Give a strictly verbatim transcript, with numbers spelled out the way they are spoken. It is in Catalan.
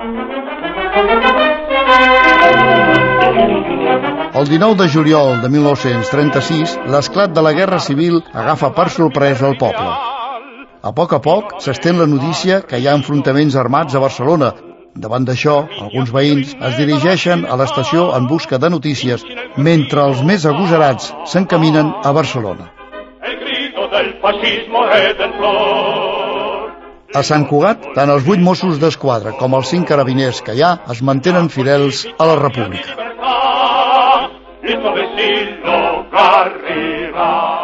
El dinou de juliol de mil nou-cents trenta-sis, l'esclat de la Guerra Civil agafa per sorpresa el poble. A poc a poc s'estén la notícia que hi ha enfrontaments armats a Barcelona. Davant d'això, alguns veïns es dirigeixen a l'estació en busca de notícies, mentre els més agosarats s'encaminen a Barcelona. A Sant Cugat, tant els vuit Mossos d'Esquadra com els cinc carabiners que hi ha es mantenen fidels a la República.